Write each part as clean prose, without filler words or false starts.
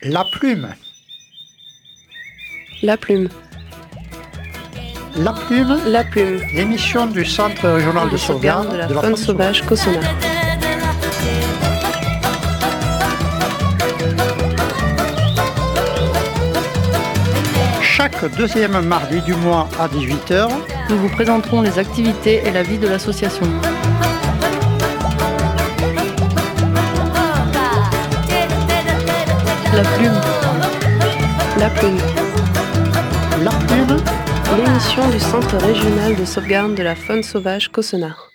La plume. La plume. La plume. La plume. L'émission du Centre régional de sauvegarde de la faune sauvage Cossonard. Chaque deuxième mardi du mois à 18h, nous vous présenterons les activités et la vie de l'association. La plume. La plume. La plume. L'émission du Centre régional de sauvegarde de la faune sauvage Cossonard.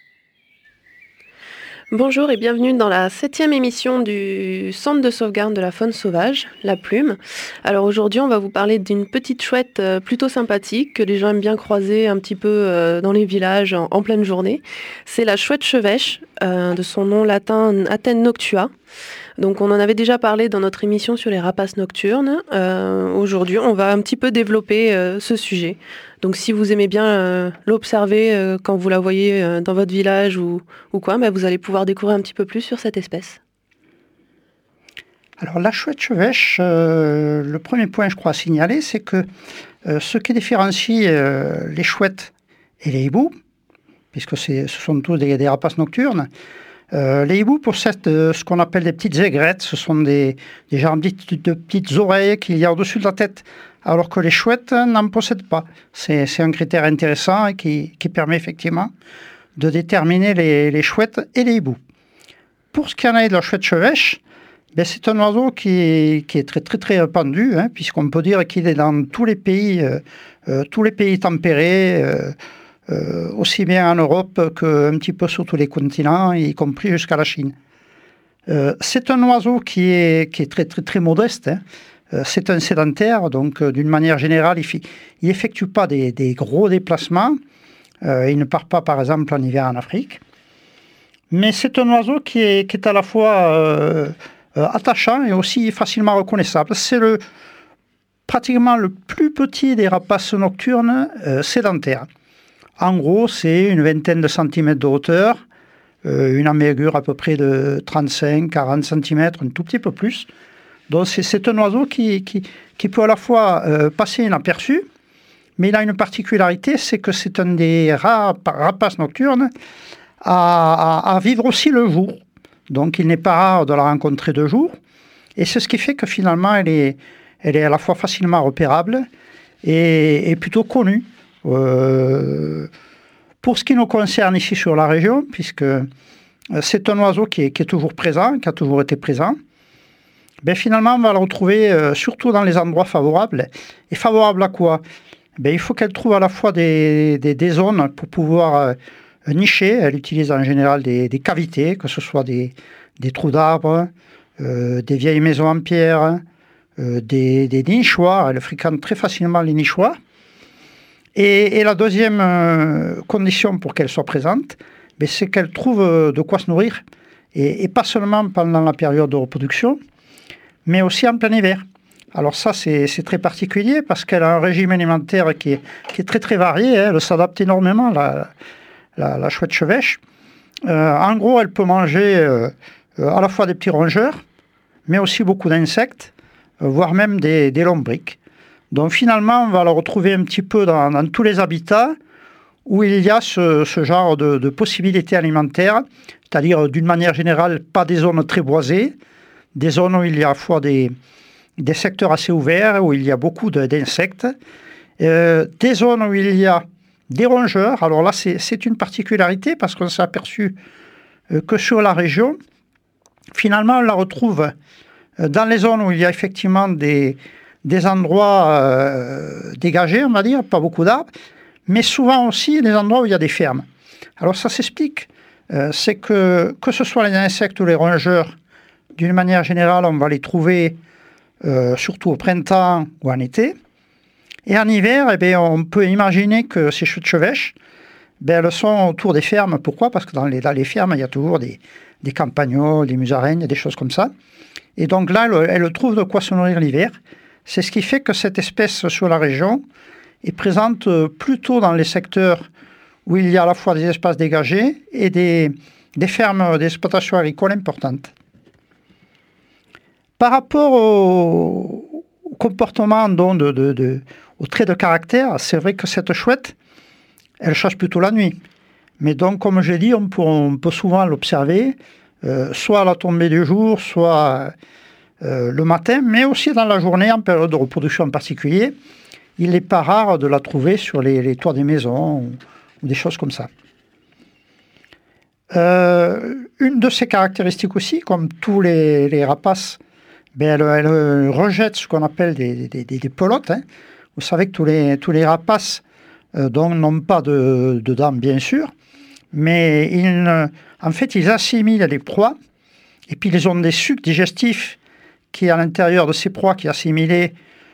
Bonjour et bienvenue dans la 7e émission du Centre de sauvegarde de la faune sauvage, la plume. Alors aujourd'hui, on va vous parler d'une petite chouette plutôt sympathique que les gens aiment bien croiser un petit peu dans les villages en pleine journée. C'est la chouette chevêche, de son nom latin Athènes noctua. Donc on en avait déjà parlé dans notre émission sur les rapaces nocturnes. Aujourd'hui, on va un petit peu développer ce sujet. Donc si vous aimez bien l'observer quand vous la voyez dans votre village ou quoi, vous allez pouvoir découvrir un petit peu plus sur cette espèce. Alors la chouette chevêche, le premier point je crois à signaler, c'est que ce qui différencie les chouettes et les hiboux, puisque ce sont tous des rapaces nocturnes, les hiboux possèdent ce qu'on appelle des petites aigrettes, ce sont des genres de petites oreilles qu'il y a au-dessus de la tête, alors que les chouettes n'en possèdent pas. C'est un critère intéressant qui permet effectivement de déterminer les chouettes et les hiboux. Pour ce qui en est de la chouette chevêche, c'est un oiseau qui est très très très répandu, puisqu'on peut dire qu'il est dans tous les pays tempérés, aussi bien en Europe qu'un petit peu sur tous les continents, y compris jusqu'à la Chine. C'est un oiseau qui est très très très modeste. C'est un sédentaire, donc d'une manière générale, il n'effectue pas des gros déplacements. Il ne part pas, par exemple, en hiver en Afrique. Mais c'est un oiseau qui est à la fois attachant et aussi facilement reconnaissable. C'est pratiquement le plus petit des rapaces nocturnes sédentaires. En gros, c'est une vingtaine de centimètres de hauteur, une envergure à peu près de 35-40 centimètres, un tout petit peu plus. Donc c'est un oiseau qui peut à la fois passer inaperçu, mais il a une particularité, c'est que c'est un des rares rapaces nocturnes à vivre aussi le jour. Donc il n'est pas rare de la rencontrer de jour, et c'est ce qui fait que finalement elle est à la fois facilement repérable et plutôt connue. Pour ce qui nous concerne ici sur la région, puisque c'est un oiseau qui est toujours présent, qui a toujours été présent, finalement on va le retrouver surtout dans les endroits favorables. Et favorables à quoi ? Il faut qu'elle trouve à la fois des zones pour pouvoir nicher. Elle utilise en général des cavités, que ce soit des trous d'arbres, des vieilles maisons en pierre, des nichoirs. Elle fréquente très facilement les nichoirs. Et la deuxième condition pour qu'elle soit présente, c'est qu'elle trouve de quoi se nourrir, et pas seulement pendant la période de reproduction, mais aussi en plein hiver. Alors ça, c'est très particulier parce qu'elle a un régime alimentaire qui est très très varié. Elle s'adapte énormément, la chouette chevêche. En gros, elle peut manger à la fois des petits rongeurs, mais aussi beaucoup d'insectes, voire même des lombrics. Donc finalement, on va la retrouver un petit peu dans tous les habitats où il y a ce genre de possibilités alimentaires, c'est-à-dire d'une manière générale, pas des zones très boisées, des zones où il y a à la fois des secteurs assez ouverts, où il y a beaucoup d'insectes, des zones où il y a des rongeurs. Alors là, c'est une particularité parce qu'on s'est aperçu que sur la région, finalement, on la retrouve dans les zones où il y a effectivement des endroits dégagés, on va dire, pas beaucoup d'arbres, mais souvent aussi des endroits où il y a des fermes. Alors ça s'explique, c'est que ce soit les insectes ou les rongeurs, d'une manière générale, on va les trouver surtout au printemps ou en été. Et en hiver, on peut imaginer que ces chouettes chevêches, elles sont autour des fermes. Pourquoi ? Parce que dans les fermes, il y a toujours des campagnols, des musaraignes, des choses comme ça. Et donc là, elle trouve de quoi se nourrir l'hiver. C'est ce qui fait que cette espèce sur la région est présente plutôt dans les secteurs où il y a à la fois des espaces dégagés et des fermes d'exploitation agricole importantes. Par rapport au comportement, donc, au trait de caractère, c'est vrai que cette chouette, elle chasse plutôt la nuit. Mais donc, comme je l'ai dit, on peut souvent l'observer, soit à la tombée du jour, soit le matin, mais aussi dans la journée, en période de reproduction en particulier. Il n'est pas rare de la trouver sur les toits des maisons ou des choses comme ça. Une de ses caractéristiques aussi, comme tous les rapaces, elle rejette ce qu'on appelle des pelotes. Hein. Vous savez que tous les rapaces n'ont pas de dents, bien sûr, mais en fait, ils assimilent les proies, et puis ils ont des sucs digestifs qui, à l'intérieur de ces proies qui assimilés,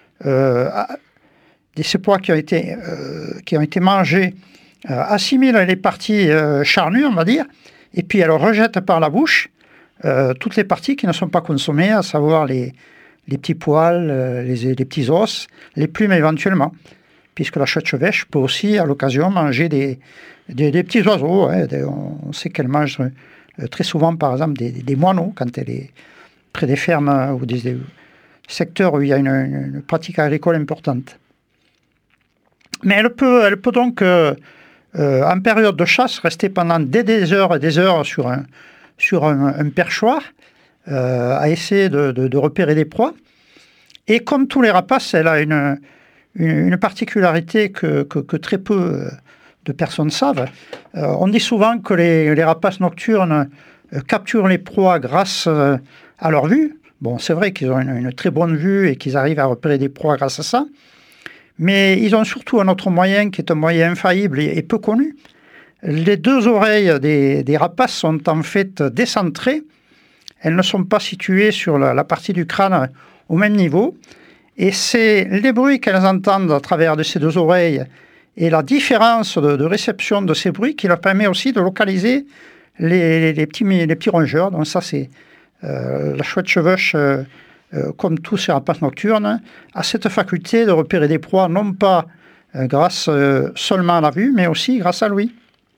ces proies qui ont été mangées, assimilent les parties charnues, on va dire, et puis elles rejettent par la bouche toutes les parties qui ne sont pas consommées, à savoir les petits poils, les petits os, les plumes éventuellement, puisque la chouette chevêche peut aussi, à l'occasion, manger des petits oiseaux. Hein. On sait qu'elle mange très souvent, par exemple, des moineaux, quand elle est près des fermes ou des secteurs où il y a une pratique agricole importante. Mais elle peut donc, en période de chasse, rester pendant des heures et des heures sur un perchoir, à essayer de repérer des proies. Et comme tous les rapaces, elle a une particularité que très peu de personnes savent. On dit souvent que les rapaces nocturnes capturent les proies grâce à leur vue. Bon, c'est vrai qu'ils ont une très bonne vue et qu'ils arrivent à repérer des proies grâce à ça. Mais ils ont surtout un autre moyen qui est un moyen infaillible et peu connu. Les deux oreilles des rapaces sont en fait décentrées. Elles ne sont pas situées sur la partie du crâne au même niveau. Et c'est les bruits qu'elles entendent à travers de ces deux oreilles et la différence de réception de ces bruits qui leur permet aussi de localiser les petits rongeurs. Donc ça, c'est la chouette chevêche, comme tous ces rapaces nocturnes, a cette faculté de repérer des proies, non pas grâce seulement à la vue, mais aussi grâce à l'ouïe.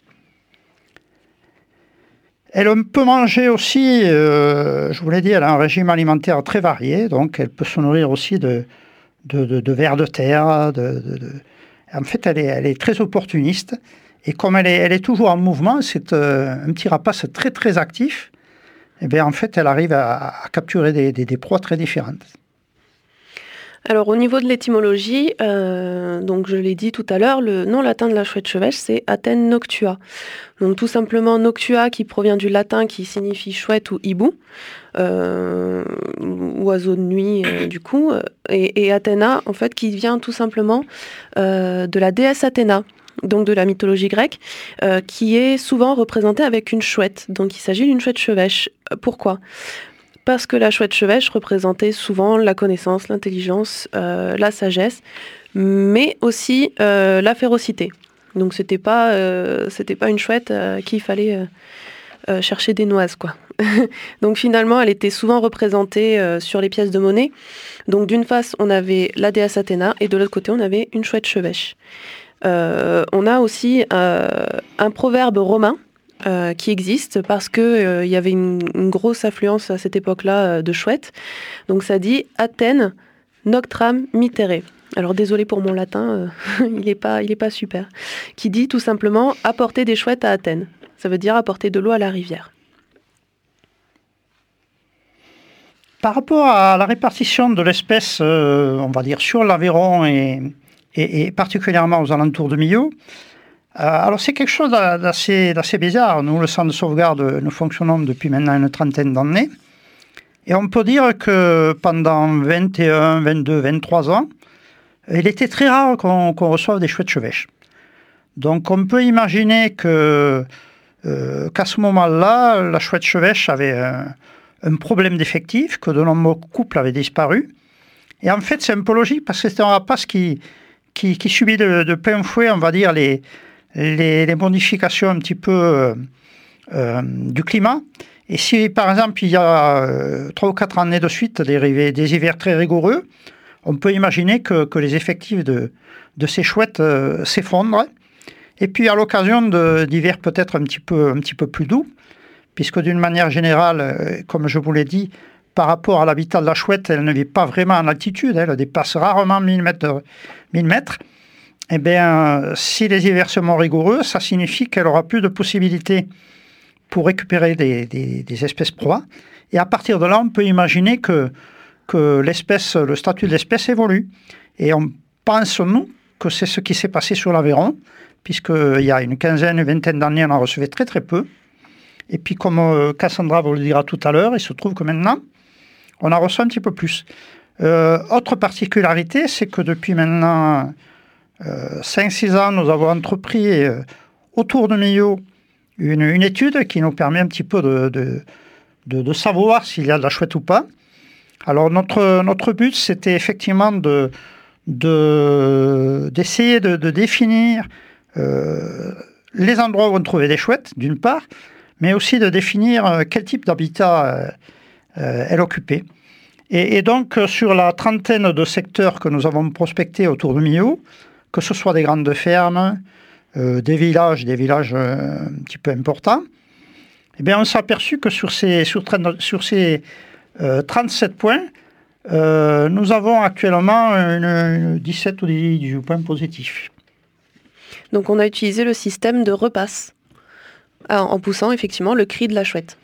Elle peut manger aussi, je vous l'ai dit, elle a un régime alimentaire très varié, donc elle peut se nourrir aussi de vers de terre. En fait, elle est très opportuniste, et comme elle est toujours en mouvement, c'est un petit rapace très très actif, et bien en fait, elle arrive à capturer des proies très différentes. Alors au niveau de l'étymologie, donc je l'ai dit tout à l'heure, le nom latin de la chouette chevêche, c'est Athènes noctua. Donc tout simplement noctua qui provient du latin qui signifie chouette ou hibou, oiseau de nuit du coup, et Athéna en fait qui vient tout simplement de la déesse Athéna, donc de la mythologie grecque, qui est souvent représentée avec une chouette. Donc il s'agit d'une chouette chevêche. Pourquoi ? Parce que la chouette chevêche représentait souvent la connaissance, l'intelligence, la sagesse, mais aussi la férocité. Donc c'était pas une chouette qu'il fallait chercher des noises, quoi. Donc finalement, elle était souvent représentée sur les pièces de monnaie. Donc d'une face, on avait la déesse Athéna, et de l'autre côté, on avait une chouette chevêche. On a aussi un proverbe romain qui existe parce que il y avait une grosse affluence à cette époque-là de chouettes. Donc ça dit Athènes noctram mittere. Alors désolé pour mon latin, il est pas super. Qui dit tout simplement apporter des chouettes à Athènes. Ça veut dire apporter de l'eau à la rivière. Par rapport à la répartition de l'espèce, on va dire sur l'Aveyron et particulièrement aux alentours de Millau, alors c'est quelque chose d'assez bizarre. Nous, le centre de sauvegarde, nous fonctionnons depuis maintenant une trentaine d'années. Et on peut dire que pendant 21, 22, 23 ans, il était très rare qu'on reçoive des chouettes chevêches. Donc on peut imaginer qu'à ce moment-là, la chouette chevêche avait un problème d'effectif, que de nombreux couples avaient disparu. Et en fait, c'est un peu logique parce que c'est un rapace qui subit de plein fouet, on va dire, les modifications un petit peu du climat. Et si, par exemple, il y a 3 ou 4 années de suite des hivers très rigoureux, on peut imaginer que les effectifs de ces chouettes s'effondrent. Et puis, à l'occasion d'hivers peut-être un petit peu plus doux, puisque d'une manière générale, comme je vous l'ai dit, par rapport à l'habitat de la chouette, elle ne vit pas vraiment en altitude, elle dépasse rarement 1000 mètres. Eh bien, si les hivers sont rigoureux, ça signifie qu'elle aura plus de possibilités pour récupérer des espèces proies. Et à partir de là, on peut imaginer que le statut de l'espèce évolue. Et on pense, nous, que c'est ce qui s'est passé sur l'Aveyron, puisqu'il y a une vingtaine d'années, on en recevait très très peu. Et puis, comme Cassandra vous le dira tout à l'heure, il se trouve que maintenant, on en reçoit un petit peu plus. Autre particularité, c'est que depuis maintenant 5-6 ans, nous avons entrepris autour de Millau une étude qui nous permet un petit peu de savoir s'il y a de la chouette ou pas. Alors notre but, c'était effectivement d'essayer de définir les endroits où on trouvait des chouettes, d'une part, mais aussi de définir quel type d'habitat elle occupait. Et donc, sur la trentaine de secteurs que nous avons prospectés autour de Millau, que ce soit des grandes fermes, des villages un petit peu importants, eh bien, on s'est aperçu que sur ces 37 points, nous avons actuellement 17 ou 18 points positifs. Donc on a utilisé le système de repasse, en poussant effectivement le cri de la chouette.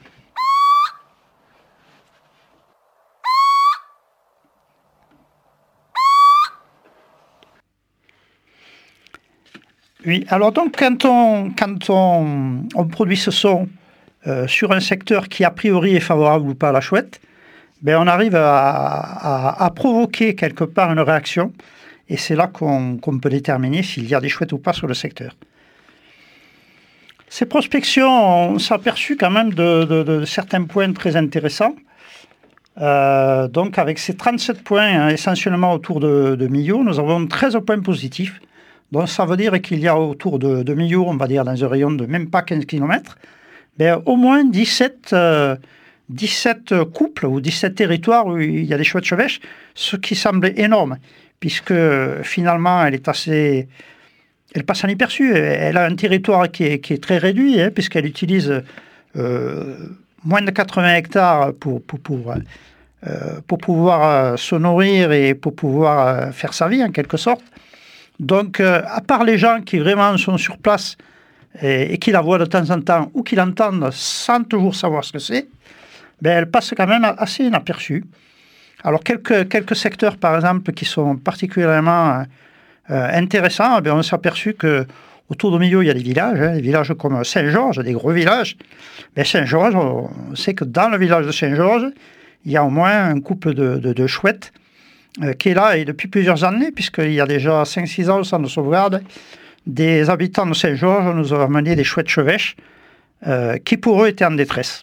Oui, alors donc quand on produit ce son sur un secteur qui a priori est favorable ou pas à la chouette, ben on arrive à provoquer quelque part une réaction, et c'est là qu'on peut déterminer s'il y a des chouettes ou pas sur le secteur. Ces prospections, on s'est aperçu quand même de certains points très intéressants. Donc avec ces 37 points essentiellement autour de Millau, nous avons 13 points positifs. Donc ça veut dire qu'il y a autour de Millau, on va dire dans un rayon de même pas 15 km, ben, au moins 17 couples ou 17 territoires où il y a des chouettes chevêches, ce qui semble énorme, puisque finalement elle passe inaperçue. Elle a un territoire qui est très réduit, puisqu'elle utilise moins de 80 hectares pour pouvoir se nourrir et pour pouvoir faire sa vie en quelque sorte. Donc, à part les gens qui vraiment sont sur place et qui la voient de temps en temps ou qui l'entendent sans toujours savoir ce que c'est, ben, elle passe quand même assez inaperçue. Alors, quelques secteurs, par exemple, qui sont particulièrement intéressants, ben, on s'est aperçu qu'autour de Millau, il y a des villages comme Saint-Georges, des gros villages. Ben, Saint-Georges, on sait que dans le village de Saint-Georges, il y a au moins un couple de chouettes qui est là et depuis plusieurs années, puisqu'il y a déjà 5-6 ans au centre de sauvegarde, des habitants de Saint-Georges nous ont amené des chouettes chevêches qui pour eux étaient en détresse.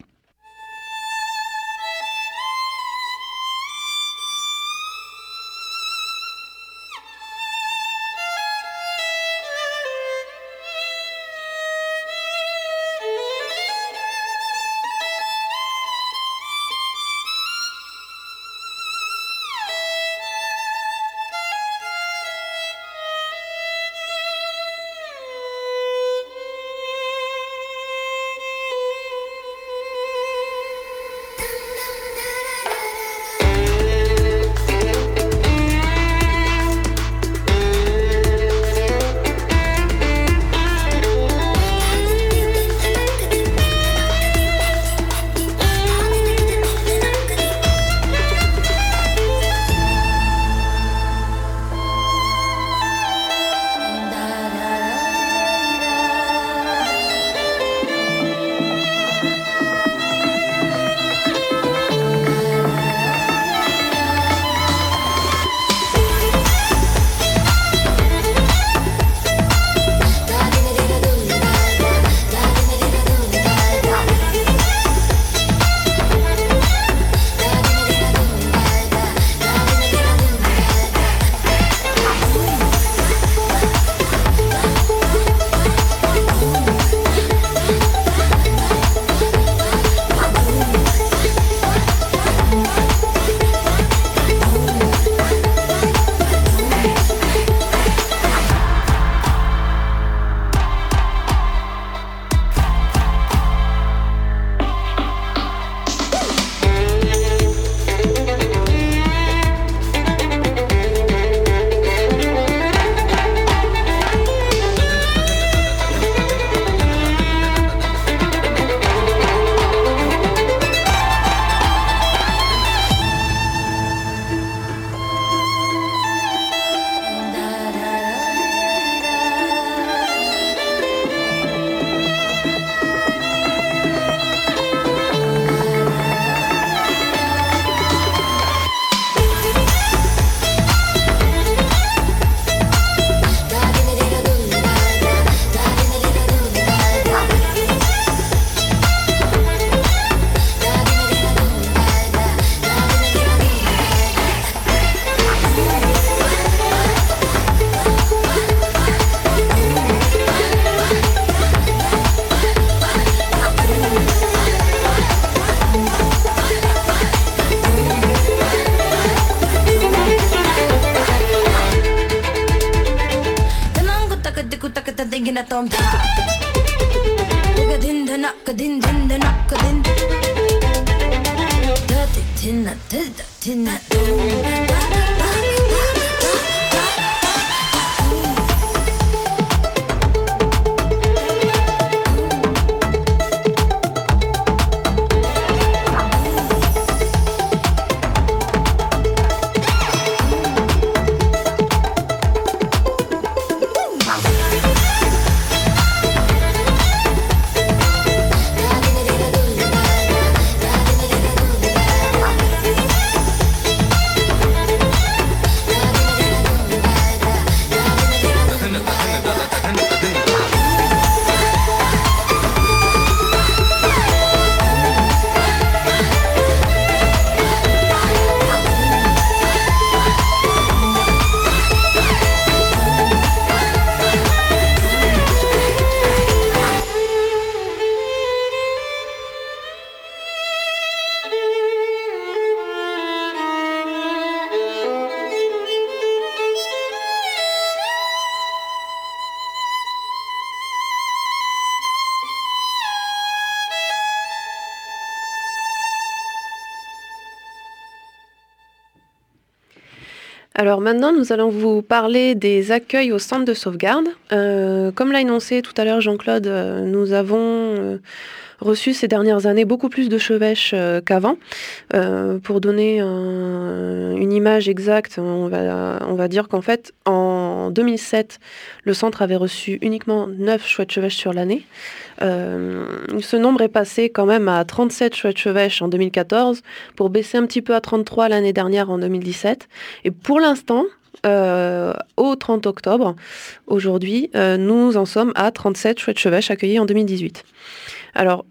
Alors maintenant, nous allons vous parler des accueils au centre de sauvegarde. Comme l'a énoncé tout à l'heure Jean-Claude, nous avons reçu ces dernières années beaucoup plus de chevêches qu'avant. Pour donner une image exacte, on va dire qu'en fait, en 2007, le centre avait reçu uniquement 9 chouettes chevêches sur l'année. Ce nombre est passé quand même à 37 chouettes chevêches en 2014, pour baisser un petit peu à 33 l'année dernière en 2017. Et pour l'instant, au 30 octobre, aujourd'hui, nous en sommes à 37 chouettes chevêches accueillis en 2018. Alors,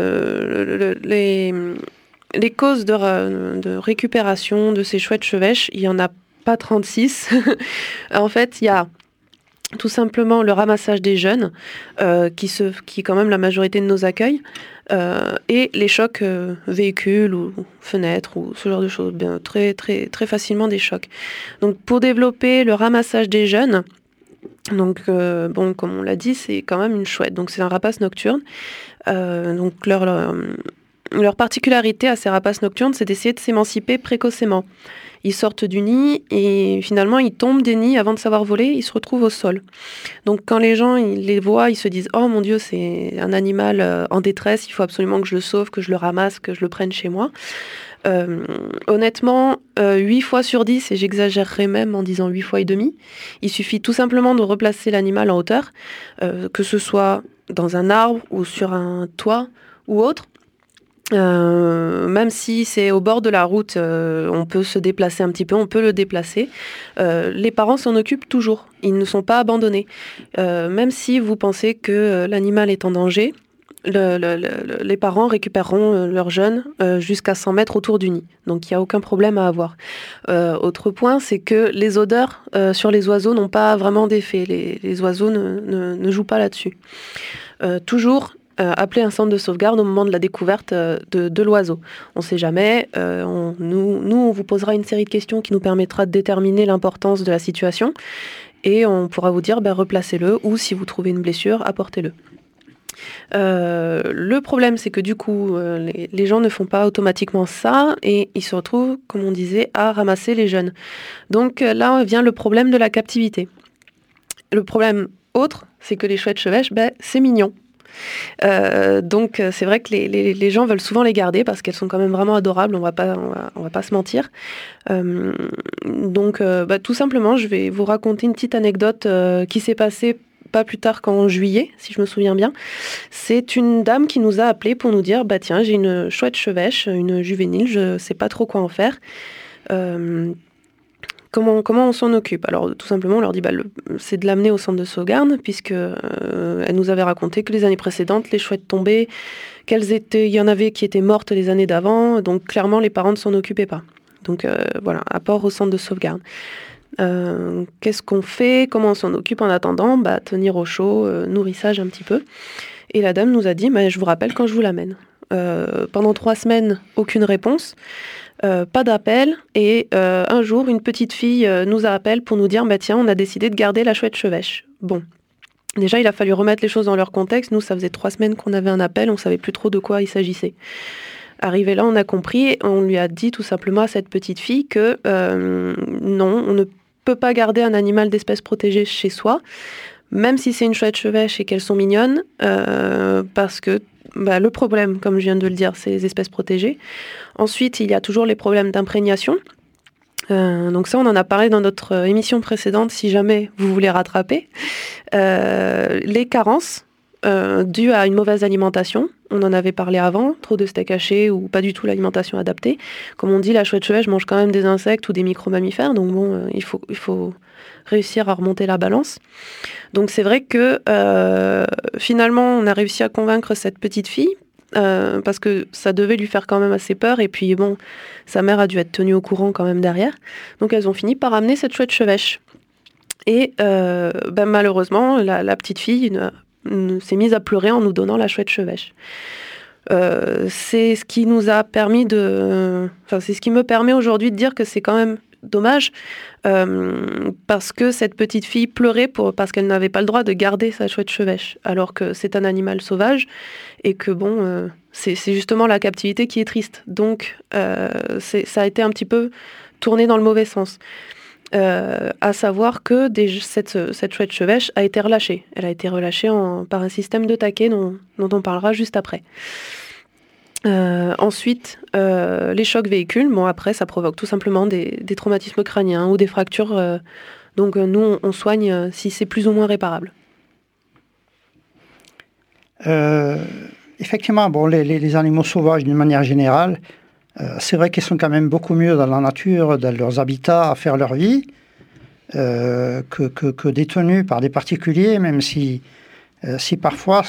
les causes de récupération de ces chouettes chevêches, il n'y en a pas 36. En fait, il y a tout simplement le ramassage des jeunes, qui est quand même la majorité de nos accueils, et les chocs véhicules ou fenêtres ou ce genre de choses, bien, très, très, très facilement des chocs. Donc pour développer le ramassage des jeunes, donc comme on l'a dit, c'est quand même une chouette, donc c'est un rapace nocturne. Donc leur particularité à ces rapaces nocturnes, c'est d'essayer de s'émanciper précocement. Ils sortent du nid et finalement ils tombent des nids avant de savoir voler, ils se retrouvent au sol. Donc quand les gens ils les voient, ils se disent « Oh mon Dieu, c'est un animal en détresse, il faut absolument que je le sauve, que je le ramasse, que je le prenne chez moi ». Honnêtement, 8 fois sur 10, et j'exagérerais même en disant 8 fois et demi, il suffit tout simplement de replacer l'animal en hauteur, que ce soit dans un arbre ou sur un toit ou autre. Même si c'est au bord de la route, on peut se déplacer un petit peu, on peut le déplacer. Les parents s'en occupent toujours, ils ne sont pas abandonnés. Même si vous pensez que l'animal est en danger, les parents récupéreront leurs jeunes jusqu'à 100 mètres autour du nid. Donc il n'y a aucun problème à avoir. Autre point, c'est que les odeurs sur les oiseaux n'ont pas vraiment d'effet. Les oiseaux ne jouent pas là-dessus. Toujours appeler un centre de sauvegarde au moment de la découverte de l'oiseau. On ne sait jamais. On vous posera une série de questions qui nous permettra de déterminer l'importance de la situation. Et on pourra vous dire, replacez-le, ou si vous trouvez une blessure, apportez-le. Le problème, c'est que du coup, les gens ne font pas automatiquement ça et ils se retrouvent, comme on disait, à ramasser les jeunes. Donc là vient le problème de la captivité. Le problème autre, c'est que les chouettes chevêches, c'est mignon. Donc c'est vrai que les gens veulent souvent les garder parce qu'elles sont quand même vraiment adorables, on va pas se mentir. Donc tout simplement, je vais vous raconter une petite anecdote qui s'est passée pas plus tard qu'en juillet, si je me souviens bien. C'est une dame qui nous a appelé pour nous dire « Tiens, j'ai une chouette chevêche, une juvénile, je sais pas trop quoi en faire. Comment on s'en occupe ?» Alors, tout simplement, on leur dit c'est de l'amener au centre de sauvegarde, puisque elle nous avait raconté que les années précédentes, les chouettes tombaient, il y en avait qui étaient mortes les années d'avant, donc clairement, les parents ne s'en occupaient pas. Donc voilà, apport au centre de sauvegarde. Qu'est-ce qu'on fait? Comment on s'en occupe en attendant? Tenir au chaud, nourrissage un petit peu. Et la dame nous a dit, je vous rappelle quand je vous l'amène. Pendant 3 semaines, aucune réponse, pas d'appel. Et un jour, une petite fille nous appelle pour nous dire, tiens, on a décidé de garder la chouette chevêche. Bon. Déjà, il a fallu remettre les choses dans leur contexte. Nous, ça faisait 3 semaines qu'on avait un appel, on ne savait plus trop de quoi il s'agissait. Arrivé là, on a compris, on lui a dit tout simplement à cette petite fille que non, on ne peut pas garder un animal d'espèce protégée chez soi, même si c'est une chouette chevêche et qu'elles sont mignonnes, parce que le problème, comme je viens de le dire, c'est les espèces protégées. Ensuite, il y a toujours les problèmes d'imprégnation. Donc ça, on en a parlé dans notre émission précédente, si jamais vous voulez rattraper. Les carences dues à une mauvaise alimentation, on en avait parlé avant, trop de steak haché ou pas du tout l'alimentation adaptée. Comme on dit, la chouette chevêche mange quand même des insectes ou des micro-mammifères, donc bon, il faut réussir à remonter la balance. Donc c'est vrai que finalement, on a réussi à convaincre cette petite fille, parce que ça devait lui faire quand même assez peur, et puis bon, sa mère a dû être tenue au courant quand même derrière. Donc elles ont fini par amener cette chouette chevêche. Et malheureusement, la petite fille s'est mise à pleurer en nous donnant la chouette chevêche. C'est ce qui nous a permis c'est ce qui me permet aujourd'hui de dire que c'est quand même dommage, parce que cette petite fille pleurait parce qu'elle n'avait pas le droit de garder sa chouette chevêche, alors que c'est un animal sauvage, et que bon, c'est justement la captivité qui est triste. Donc ça a été un petit peu tourné dans le mauvais sens. À savoir que cette chouette chevêche a été relâchée. Elle a été relâchée par un système de taquet dont on parlera juste après. Ensuite, les chocs véhicules, après ça provoque tout simplement des traumatismes crâniens ou des fractures. Donc nous, on soigne si c'est plus ou moins réparable. Effectivement, les animaux sauvages d'une manière générale, c'est vrai qu'ils sont quand même beaucoup mieux dans la nature, dans leurs habitats, à faire leur vie, que détenus par des particuliers, même si parfois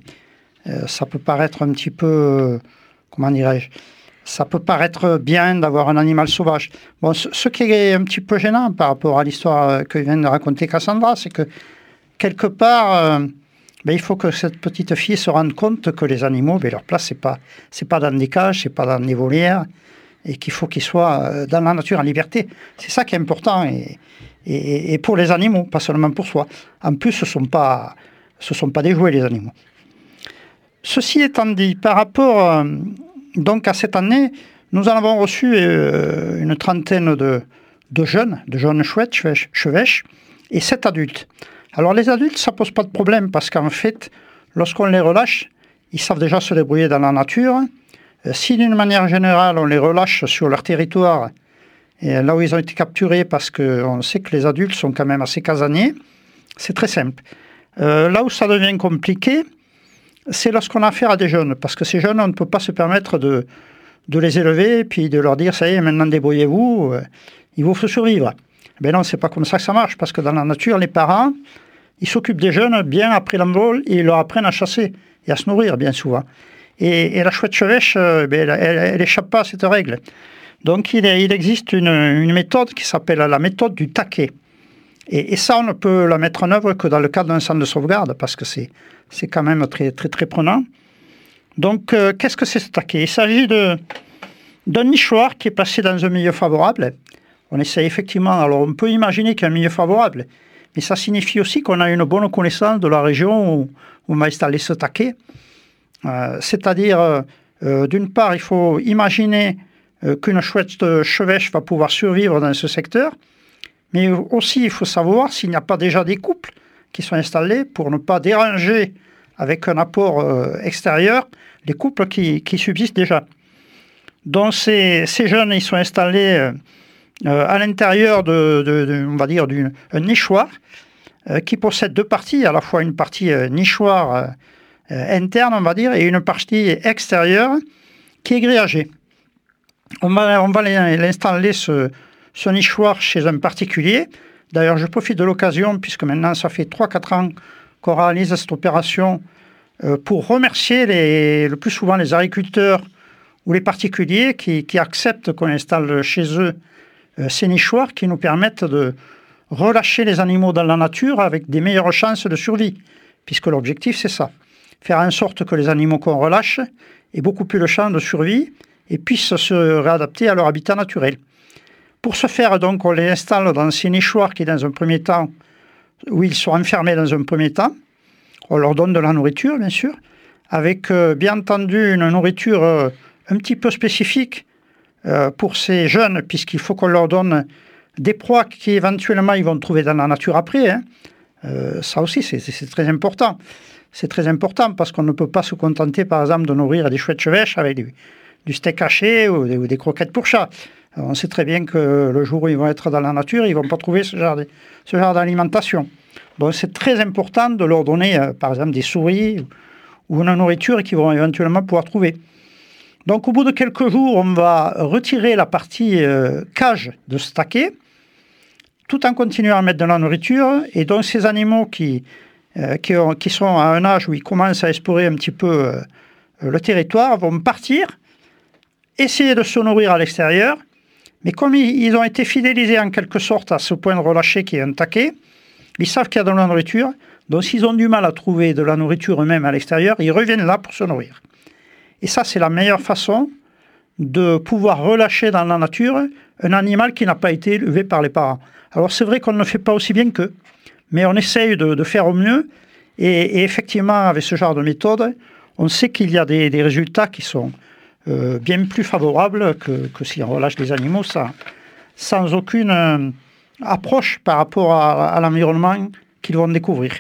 ça peut paraître un petit peu, comment dirais-je, ça peut paraître bien d'avoir un animal sauvage. Bon, ce qui est un petit peu gênant par rapport à l'histoire que vient de raconter Cassandra, c'est que quelque part, il faut que cette petite fille se rende compte que les animaux, leur place, c'est pas dans des cages, c'est pas dans des volières, et qu'il faut qu'ils soient dans la nature, en liberté. C'est ça qui est important, et pour les animaux, pas seulement pour soi. En plus, ce sont pas des jouets, les animaux. Ceci étant dit, par rapport donc à cette année, nous en avons reçu une trentaine de jeunes chouettes, chevêches, et 7 adultes. Alors les adultes, ça pose pas de problème, parce qu'en fait, lorsqu'on les relâche, ils savent déjà se débrouiller dans la nature. Si d'une manière générale, on les relâche sur leur territoire, et là où ils ont été capturés, parce qu'on sait que les adultes sont quand même assez casaniers, c'est très simple. Là où ça devient compliqué, c'est lorsqu'on a affaire à des jeunes, parce que ces jeunes, on ne peut pas se permettre de les élever, puis de leur dire, ça y est, maintenant débrouillez-vous, il vous faut survivre. Ben non, c'est pas comme ça que ça marche, parce que dans la nature, les parents, ils s'occupent des jeunes bien après l'envol, et ils leur apprennent à chasser et à se nourrir, bien souvent. Et la chouette chevêche, elle échappe pas à cette règle. Donc il existe une méthode qui s'appelle la méthode du taquet. Et ça, on ne peut la mettre en œuvre que dans le cadre d'un centre de sauvegarde, parce que c'est quand même très, très, très prenant. Donc, qu'est-ce que c'est ce taquet ? Il s'agit d'un nichoir qui est placé dans un milieu favorable. On essaie effectivement, alors on peut imaginer qu'il y a un milieu favorable, mais ça signifie aussi qu'on a une bonne connaissance de la région où on va installer ce taquet. C'est-à-dire, d'une part, il faut imaginer qu'une chouette chevêche va pouvoir survivre dans ce secteur, mais aussi il faut savoir s'il n'y a pas déjà des couples qui sont installés pour ne pas déranger avec un apport extérieur les couples qui subsistent déjà. Donc ces jeunes, ils sont installés à l'intérieur on va dire, d'un nichoir qui possède 2 parties, à la fois une partie nichoir interne, on va dire, et une partie extérieure qui est grillagée. On va l'installer, ce nichoir, chez un particulier. D'ailleurs, je profite de l'occasion, puisque maintenant ça fait 3-4 ans qu'on réalise cette opération, pour remercier le plus souvent les agriculteurs ou les particuliers qui acceptent qu'on installe chez eux ces nichoirs qui nous permettent de relâcher les animaux dans la nature avec des meilleures chances de survie, puisque l'objectif c'est ça, faire en sorte que les animaux qu'on relâche aient beaucoup plus de chances de survie et puissent se réadapter à leur habitat naturel. Pour ce faire, donc, on les installe dans ces nichoirs qui, dans un premier temps, où ils sont enfermés dans un premier temps, On leur donne de la nourriture, bien sûr, avec bien entendu une nourriture un petit peu spécifique pour ces jeunes, puisqu'il faut qu'on leur donne des proies qu'éventuellement ils vont trouver dans la nature après. Hein. Ça aussi, c'est très important. C'est très important parce qu'on ne peut pas se contenter, par exemple, de nourrir des chouettes chevêches avec du steak haché ou des croquettes pour chat. On sait très bien que le jour où ils vont être dans la nature, ils ne vont pas trouver ce genre d'alimentation. Donc c'est très important de leur donner, par exemple, des souris ou une nourriture qu'ils vont éventuellement pouvoir trouver. Donc au bout de quelques jours, on va retirer la partie cage de ce taquet, tout en continuant à mettre de la nourriture. Et donc ces animaux qui sont à un âge où ils commencent à explorer un petit peu le territoire vont partir, essayer de se nourrir à l'extérieur. Mais comme ils ont été fidélisés en quelque sorte à ce point de relâcher qui est un taquet, ils savent qu'il y a de la nourriture. Donc s'ils ont du mal à trouver de la nourriture eux-mêmes à l'extérieur, ils reviennent là pour se nourrir. Et ça, c'est la meilleure façon de pouvoir relâcher dans la nature un animal qui n'a pas été élevé par les parents. Alors c'est vrai qu'on ne fait pas aussi bien qu'eux, mais on essaye de faire au mieux. Et effectivement, avec ce genre de méthode, on sait qu'il y a des résultats qui sont bien plus favorables que si on relâche les animaux sans aucune approche par rapport à l'environnement qu'ils vont découvrir.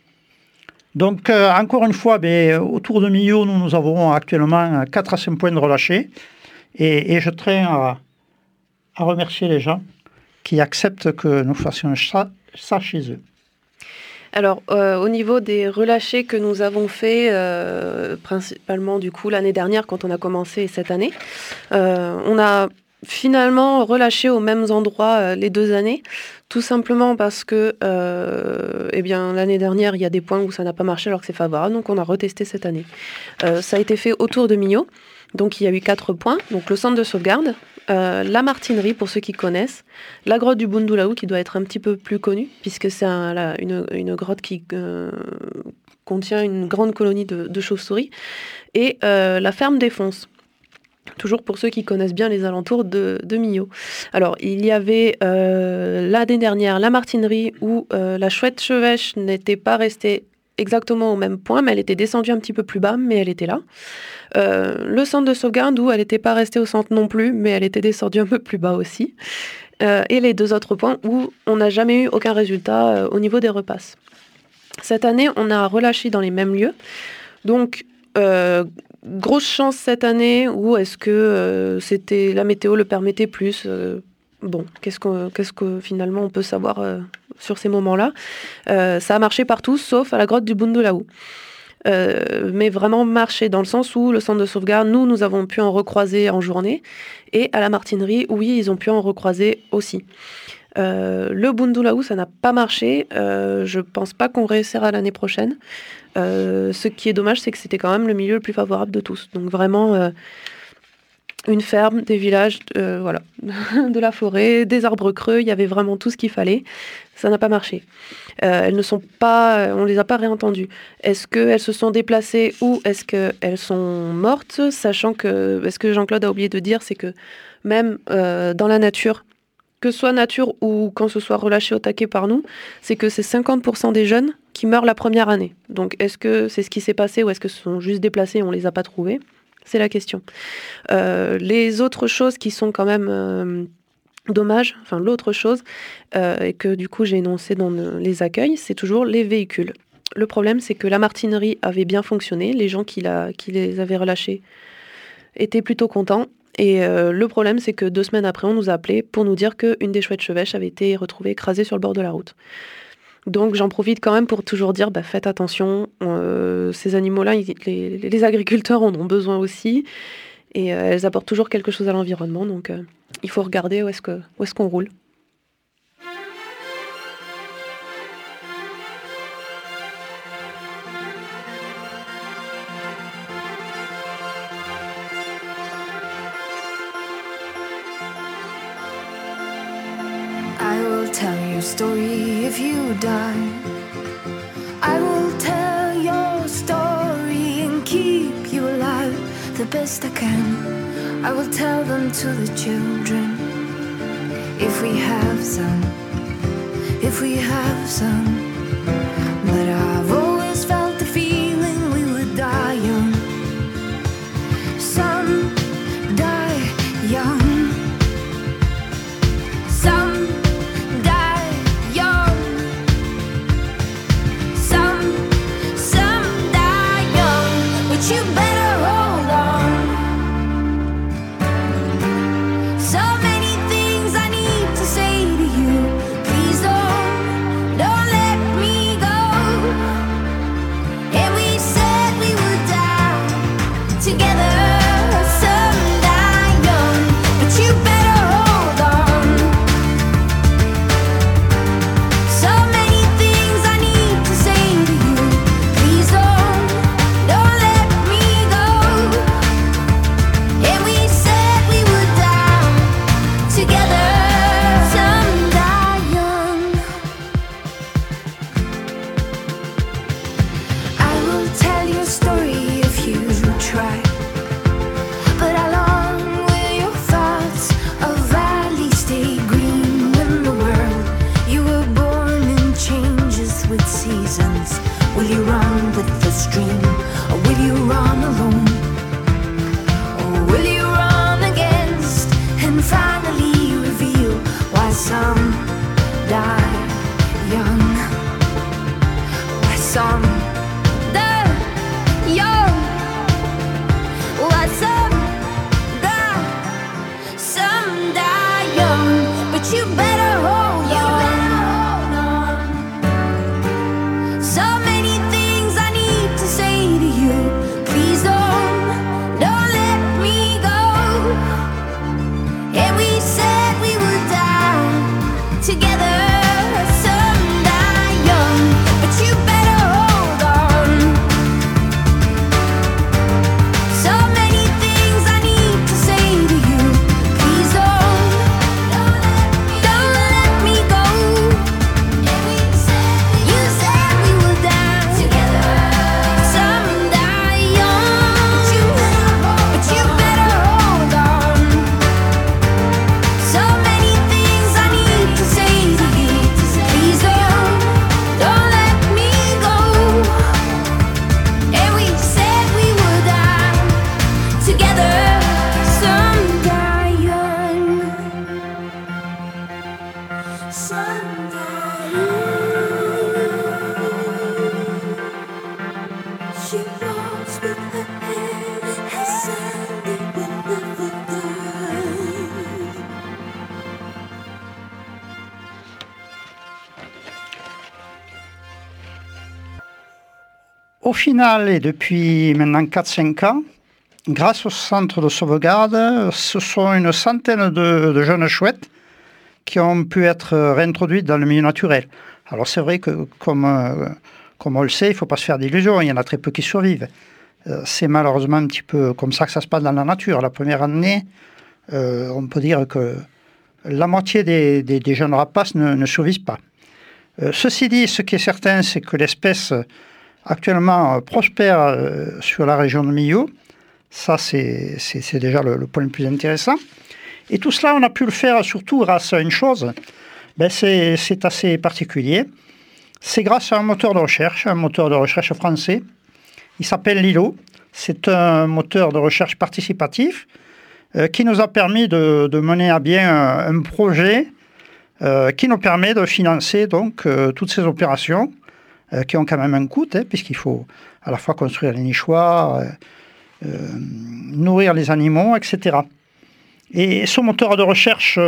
Donc, encore une fois, autour de Millau, nous avons actuellement 4 à 5 points de relâcher. Et je tiens à remercier les gens qui acceptent que nous fassions ça chez eux. Alors, au niveau des relâchés que nous avons fait, principalement du coup l'année dernière quand on a commencé cette année, on a finalement relâché aux mêmes endroits les 2 années, tout simplement parce que l'année dernière, il y a des points où ça n'a pas marché alors que c'est favorable, donc on a retesté cette année. Ça a été fait autour de Millau, donc il y a eu 4 points, donc le centre de sauvegarde, la martinerie pour ceux qui connaissent, la grotte du Bundulaou qui doit être un petit peu plus connue, puisque c'est une grotte qui contient une grande colonie de chauves-souris, et la ferme des Fonces. Toujours pour ceux qui connaissent bien les alentours de Millau. Alors, il y avait l'année dernière la martinerie où la chouette chevêche n'était pas restée exactement au même point, mais elle était descendue un petit peu plus bas, mais elle était là. Le centre de sauvegarde où elle n'était pas restée au centre non plus, mais elle était descendue un peu plus bas aussi. Et les 2 autres points où on n'a jamais eu aucun résultat au niveau des repasses. Cette année, on a relâché dans les mêmes lieux. Donc, grosse chance cette année, ou est-ce que la météo le permettait plus qu'est-ce que finalement on peut savoir sur ces moments-là. Ça a marché partout, sauf à la grotte du Bundulaou. Mais vraiment marché dans le sens où le centre de sauvegarde, nous avons pu en recroiser en journée, et à la martinerie, oui, ils ont pu en recroiser aussi. Le Bundulaou, ça n'a pas marché. Je pense pas qu'on réessayera l'année prochaine. Ce qui est dommage, c'est que c'était quand même le milieu le plus favorable de tous. Donc vraiment, une ferme, des villages, voilà, de la forêt, des arbres creux, il y avait vraiment tout ce qu'il fallait. Ça n'a pas marché. Elles ne sont pas, on les a pas réentendues. Est-ce qu'elles se sont déplacées ou est-ce qu'elles sont mortes, sachant que, ce que Jean-Claude a oublié de dire, c'est que même dans la nature, que ce soit nature ou quand ce soit relâché au taquet par nous, c'est que c'est 50% des jeunes qui meurent la première année. Donc est-ce que c'est ce qui s'est passé ou est-ce que ce sont juste déplacés et on les a pas trouvés ? C'est la question. Les autres choses qui sont quand même dommages, enfin l'autre chose, et que du coup j'ai énoncé dans les accueils, c'est toujours les véhicules. Le problème, c'est que la martinerie avait bien fonctionné, les gens qui les avaient relâchés étaient plutôt contents. Et le problème, c'est que 2 semaines après, on nous a appelés pour nous dire qu'une des chouettes chevêches avait été retrouvée écrasée sur le bord de la route. Donc j'en profite quand même pour toujours dire, faites attention, ces animaux-là, les agriculteurs en ont besoin aussi, et elles apportent toujours quelque chose à l'environnement, donc il faut regarder où est-ce qu'on roule. Tell your story if you die. I will tell your story and keep you alive the best I can. I will tell them to the children, if we have some, if we have some. But I've always felt some die young. Why some die young? Why some die young? But you better hold on. So many things I need to say to you. Please don't let me go. And we said we would die together. Some die young, but you better hold on. So many things I need to say to you. Please don't let me go. And you said we would die together. Some die young, but you better hold on. So many things I need to say to you. Please don't let me go. And we said we would die together. Some die young. Some die young. She walks with her head as if it would never die. Au final, et depuis maintenant 4-5 ans, grâce au centre de sauvegarde, ce sont une centaine de jeunes chouettes qui ont pu être réintroduites dans le milieu naturel. Alors c'est vrai que, comme on le sait, il ne faut pas se faire d'illusions, il y en a très peu qui survivent. C'est malheureusement un petit peu comme ça que ça se passe dans la nature. La première année, on peut dire que la moitié des jeunes rapaces ne survivent pas. Ceci dit, ce qui est certain, c'est que l'espèce actuellement prospère sur la région de Millau. Ça, c'est déjà le point le plus intéressant. Et tout cela, on a pu le faire surtout grâce à une chose. C'est assez particulier. C'est grâce à un moteur de recherche français. Il s'appelle Lilo. C'est un moteur de recherche participatif qui nous a permis de mener à bien un projet qui nous permet de financer donc toutes ces opérations qui ont quand même un coût, puisqu'il faut à la fois construire les nichoirs, nourrir les animaux, etc. Et ce moteur de recherche,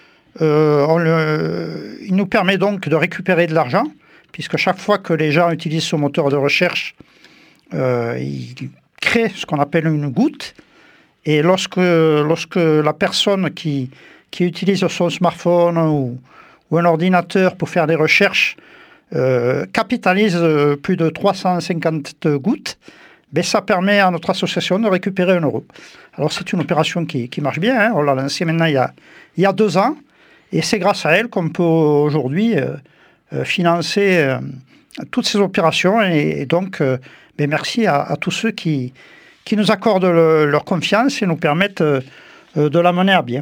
il nous permet donc de récupérer de l'argent, puisque chaque fois que les gens utilisent ce moteur de recherche, ils créent ce qu'on appelle une goutte. Et lorsque la personne qui utilise son smartphone ou un ordinateur pour faire des recherches capitalise plus de 350 gouttes, ça permet à notre association de récupérer 1 euro. Alors c'est une opération qui marche bien, on l'a lancée maintenant il y a 2 ans, et c'est grâce à elle qu'on peut aujourd'hui financer toutes ces opérations, et donc merci à tous ceux qui nous accordent leur confiance et nous permettent de la mener à bien.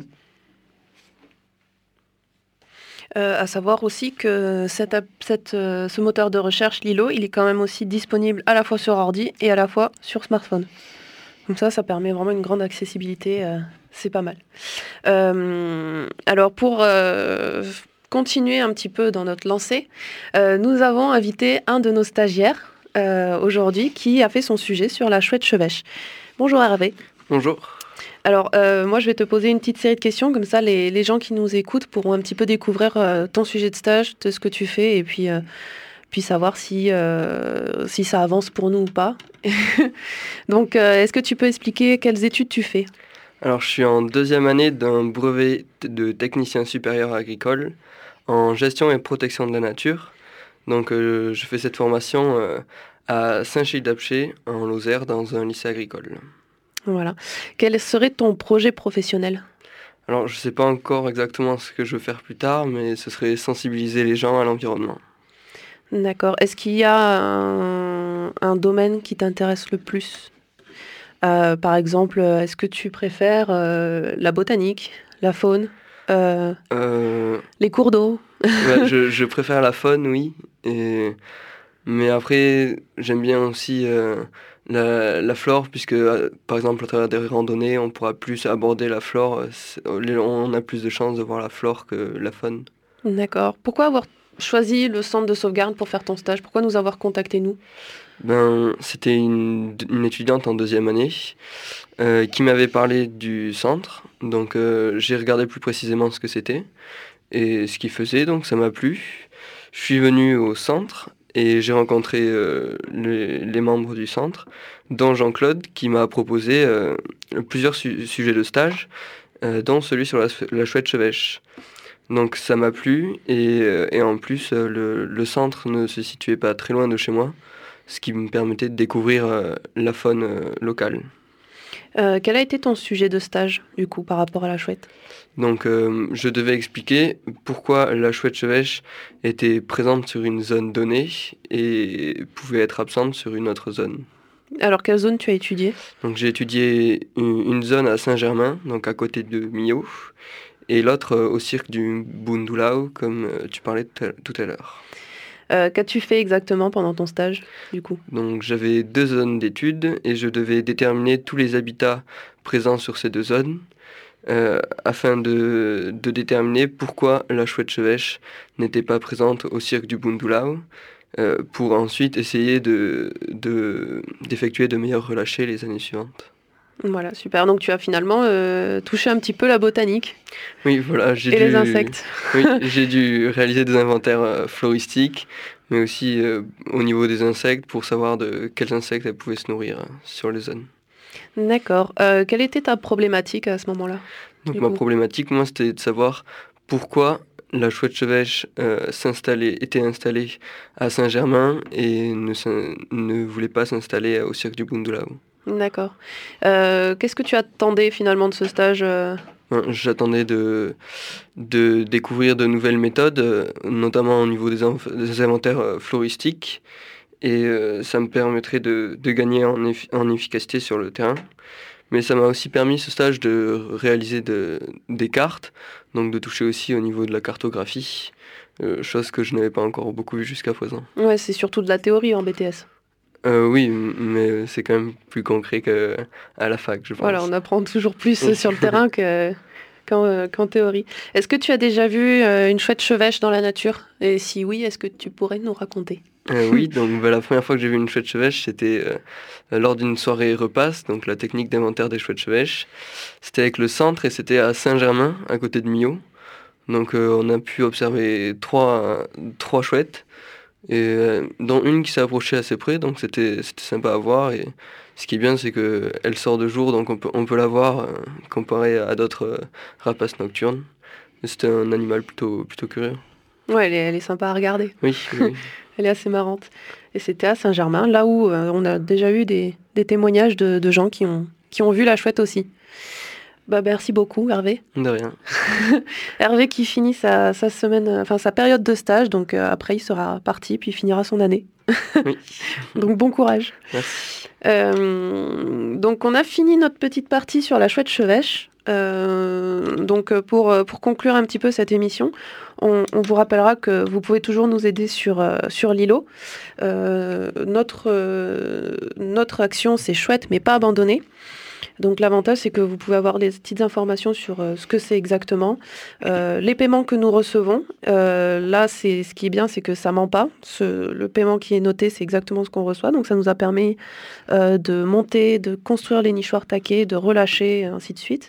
À savoir aussi que ce moteur de recherche Lilo, il est quand même aussi disponible à la fois sur ordi et à la fois sur smartphone. Comme ça permet vraiment une grande accessibilité, c'est pas mal. Alors pour continuer un petit peu dans notre lancée, nous avons invité un de nos stagiaires aujourd'hui qui a fait son sujet sur la chouette chevêche. Bonjour Hervé. Bonjour. Alors, moi, je vais te poser une petite série de questions, comme ça, les gens qui nous écoutent pourront un petit peu découvrir ton sujet de stage, de ce que tu fais, et puis savoir si ça avance pour nous ou pas. Donc, est-ce que tu peux expliquer quelles études tu fais ? Alors, je suis en 2e année d'un brevet de technicien supérieur agricole en gestion et protection de la nature. Donc, je fais cette formation à Saint-Gilles-d'Apcher, en Lozère, dans un lycée agricole. Voilà. Quel serait ton projet professionnel ? Alors, je ne sais pas encore exactement ce que je veux faire plus tard, mais ce serait sensibiliser les gens à l'environnement. D'accord. Est-ce qu'il y a un domaine qui t'intéresse le plus ? Par exemple, est-ce que tu préfères la botanique, la faune, les cours d'eau ? Ouais, je préfère la faune, oui. Mais après, j'aime bien aussi la flore, puisque par exemple, à travers des randonnées, on pourra plus aborder la flore. On a plus de chances de voir la flore que la faune. D'accord. Pourquoi avoir choisi le centre de sauvegarde pour faire ton stage? Pourquoi nous avoir contactés, nous? C'était une étudiante en 2e année qui m'avait parlé du centre. Donc j'ai regardé plus précisément ce que c'était et ce qu'il faisait, donc ça m'a plu. Je suis venu au centre et j'ai rencontré les membres du centre, dont Jean-Claude, qui m'a proposé plusieurs sujets de stage, dont celui sur la chouette chevêche. Donc ça m'a plu et en plus le centre ne se situait pas très loin de chez moi, ce qui me permettait de découvrir la faune locale. Quel a été ton sujet de stage, du coup, par rapport à la chouette? Donc je devais expliquer pourquoi la chouette chevêche était présente sur une zone donnée et pouvait être absente sur une autre zone. Alors, quelle zone tu as étudiée? Donc j'ai étudié une zone à Saint-Germain, donc à côté de Millau, et l'autre au cirque du Bundulao, comme tu parlais tout à l'heure. Qu'as-tu fait exactement pendant ton stage, du coup? Donc j'avais 2 zones d'études et je devais déterminer tous les habitats présents sur ces 2 zones afin de déterminer pourquoi la chouette chevêche n'était pas présente au cirque du Bundulao pour ensuite essayer d'effectuer de meilleurs relâchés les années suivantes. Voilà, super. Donc tu as finalement touché un petit peu la botanique. Oui, voilà. Les insectes. Oui, j'ai dû réaliser des inventaires floristiques, mais aussi au niveau des insectes pour savoir de quels insectes elles pouvaient se nourrir sur les zones. D'accord. Quelle était ta problématique à ce moment-là? Donc ma problématique, moi, c'était de savoir pourquoi la chouette chevêche était installée à Saint-Germain et ne voulait pas s'installer au cirque du Bundulao. D'accord. Qu'est-ce que tu attendais finalement de ce stage? J'attendais de découvrir de nouvelles méthodes, notamment au niveau des inventaires floristiques, et ça me permettrait de gagner en efficacité sur le terrain. Mais ça m'a aussi permis, ce stage, de réaliser des cartes, donc de toucher aussi au niveau de la cartographie, chose que je n'avais pas encore beaucoup vue jusqu'à présent. Ouais, c'est surtout de la théorie en BTS. Oui, mais c'est quand même plus concret qu'à la fac, je pense. Voilà, on apprend toujours plus sur le terrain qu'en théorie. Est-ce que tu as déjà vu une chouette chevêche dans la nature? Et si oui, est-ce que tu pourrais nous raconter? Oui, donc la première fois que j'ai vu une chouette chevêche, c'était lors d'une soirée repasse, donc la technique d'inventaire des chouettes chevêches. C'était avec le centre et c'était à Saint-Germain, à côté de Millau. Donc on a pu observer trois chouettes, et dont une qui s'est approchée assez près, donc c'était sympa à voir. Et ce qui est bien, c'est qu'elle sort de jour, donc on peut la voir comparé à d'autres rapaces nocturnes. Et c'était un animal plutôt curieux. Ouais, elle est sympa à regarder. Oui. Elle est assez marrante. Et c'était à Saint-Germain, là où on a déjà eu des témoignages de gens qui ont vu la chouette aussi. Bah, merci beaucoup, Hervé. De rien. Hervé qui finit sa période de stage, donc après il sera parti, puis il finira son année. Oui. Donc bon courage. Merci. Donc on a fini notre petite partie sur la chouette chevêche. Donc pour conclure un petit peu cette émission, on vous rappellera que vous pouvez toujours nous aider sur Lilo. Notre action, c'est chouette mais pas abandonné. Donc l'avantage, c'est que vous pouvez avoir des petites informations sur ce que c'est exactement. Les paiements que nous recevons, là, ce qui est bien, c'est que ça ment pas. Le paiement qui est noté, c'est exactement ce qu'on reçoit. Donc ça nous a permis de monter, de construire les nichoirs taqués, de relâcher, et ainsi de suite.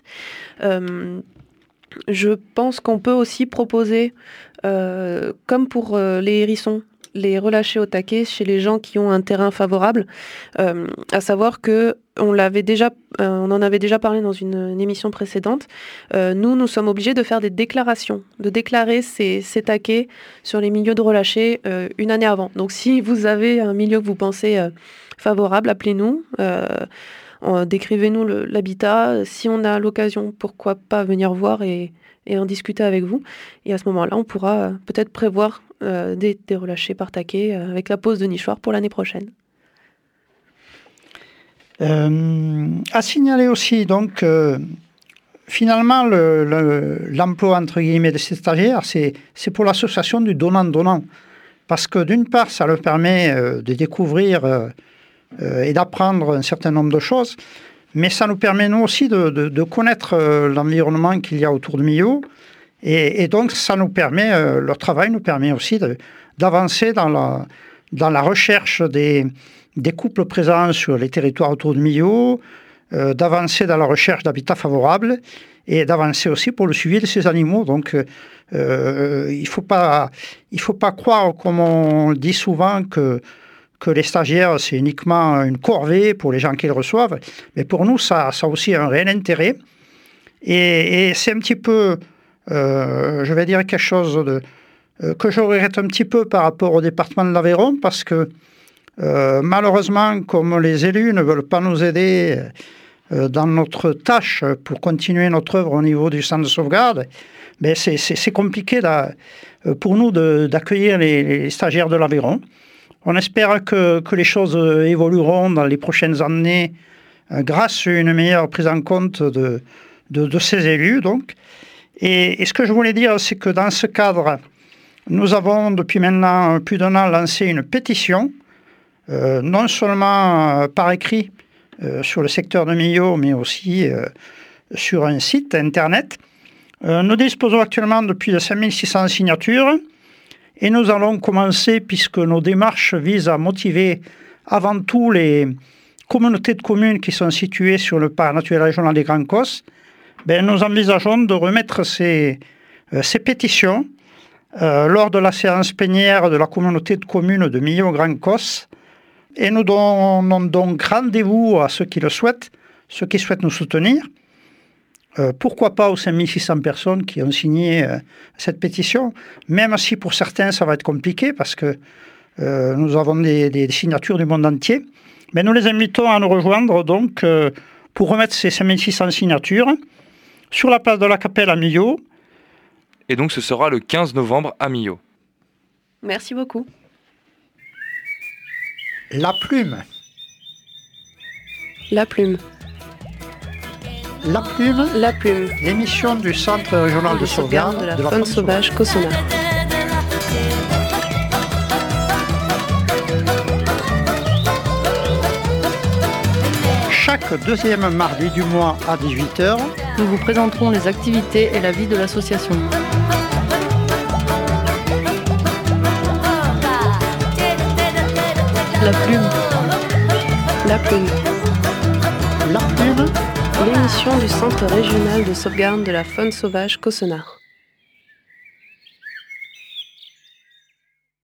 Je pense qu'on peut aussi proposer, comme pour les hérissons, les relâcher au taquet chez les gens qui ont un terrain favorable, à savoir que on en avait déjà parlé dans une émission précédente. Nous sommes obligés de faire des déclarations, de déclarer ces taquets sur les milieux de relâcher une année avant. Donc si vous avez un milieu que vous pensez favorable, appelez-nous, décrivez-nous l'habitat. Si on a l'occasion, pourquoi pas venir voir et en discuter avec vous. Et à ce moment-là, on pourra peut-être prévoir des relâchés par taquet avec la pose de nichoir pour l'année prochaine. À signaler aussi, donc, finalement, l'emploi, entre guillemets, de ces stagiaires, c'est pour l'association du donnant-donnant. Parce que d'une part, ça leur permet de découvrir et d'apprendre un certain nombre de choses, mais ça nous permet, nous aussi, de connaître l'environnement qu'il y a autour de Millau Et donc, ça nous permet, leur travail nous permet aussi d'avancer dans la recherche des couples présents sur les territoires autour de Millau, d'avancer dans la recherche d'habitats favorables et d'avancer aussi pour le suivi de ces animaux. Donc, il faut pas croire, comme on le dit souvent, que les stagiaires, c'est uniquement une corvée pour les gens qui les reçoivent. Mais pour nous, ça a aussi un réel intérêt. Et c'est un petit peu, je vais dire quelque chose que je regrette un petit peu par rapport au département de l'Aveyron, parce que malheureusement, comme les élus ne veulent pas nous aider dans notre tâche pour continuer notre œuvre au niveau du centre de sauvegarde, ben c'est compliqué pour nous d'accueillir les stagiaires de l'Aveyron. On espère que les choses évolueront dans les prochaines années grâce à une meilleure prise en compte de ces élus. Donc. Et ce que je voulais dire, c'est que dans ce cadre, nous avons depuis maintenant plus d'un an lancé une pétition, non seulement par écrit sur le secteur de Millau, mais aussi sur un site internet. Nous disposons actuellement de plus de 5600 signatures et nous allons commencer, puisque nos démarches visent à motiver avant tout les communautés de communes qui sont situées sur le parc naturel régional des Grands Causses. Nous envisageons de remettre ces pétitions lors de la séance plénière de la communauté de communes de Millau-Grands Causses. Et nous donnons donc rendez-vous à ceux qui le souhaitent, ceux qui souhaitent nous soutenir. Pourquoi pas aux 5600 personnes qui ont signé cette pétition, même si pour certains ça va être compliqué parce que nous avons des signatures du monde entier. Mais nous les invitons à nous rejoindre donc pour remettre ces 5600 signatures sur la place de la Capelle à Millau. Et donc ce sera le 15 novembre à Millau. Merci beaucoup. La plume. La plume. La plume. La plume. L'émission du Centre régional de sauvegarde de la faune sauvage Cossonard. Chaque deuxième mardi du mois à 18h, nous vous présenterons les activités et la vie de l'association. La plume. La plume. La plume. L'émission du Centre régional de sauvegarde de la faune sauvage Cossonard.